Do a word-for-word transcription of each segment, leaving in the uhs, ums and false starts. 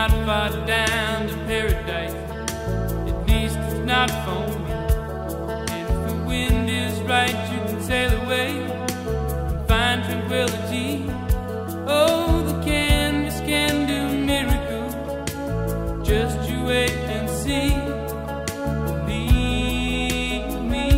not far down to paradise. At least it's not for me. And if the wind is right, you can sail away and find tranquility. Oh, the canvas can do miracles. Just you wait and see. Believe me.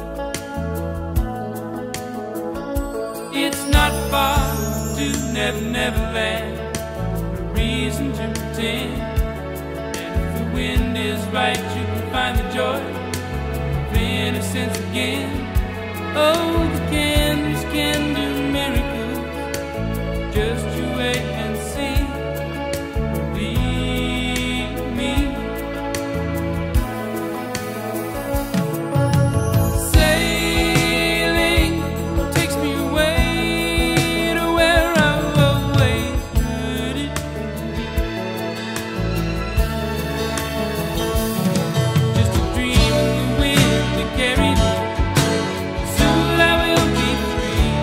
It's not far to Never Never Land. Reason to pretend. And if the wind is right, you can find the joy of innocence again. Oh, the canvas can do miracles. Just you wait and see. Believe me. Sailing takes me away to where I've always heard it. Just a dream in the wind that carries me. Soon I will be free.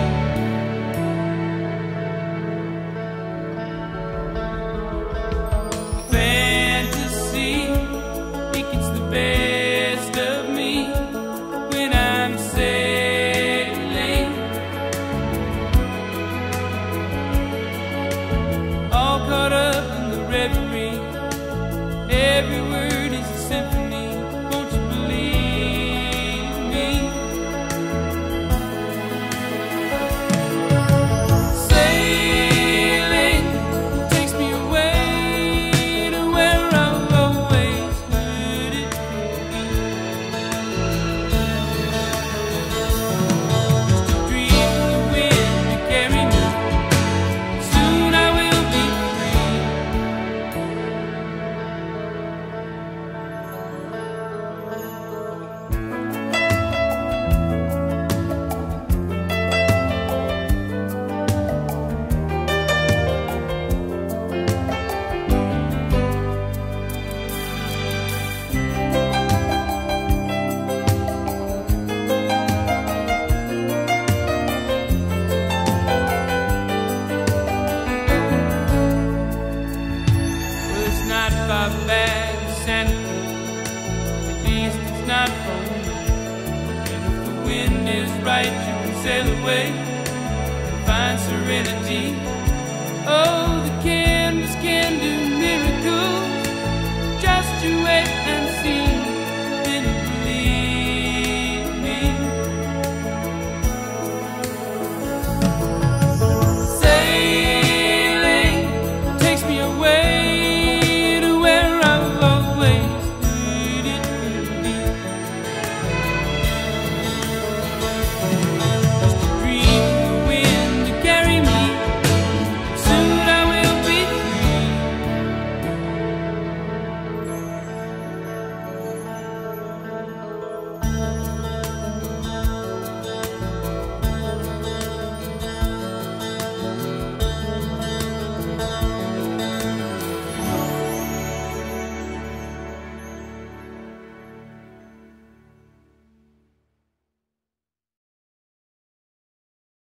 Fantasy, it gets the best of me when I'm sailing. All caught up in the reverie. Every word is a symphony. Won't you believe me? Sailing takes me away to where I've always heard it. Just a dream in the wind to carry me. Soon I will be free. Well, it's not far back to Santa Cruz. At least it's not for me. And if the wind is right, you can sail away and find serenity. Oh, the canvas can do miracles. Just you wait and see.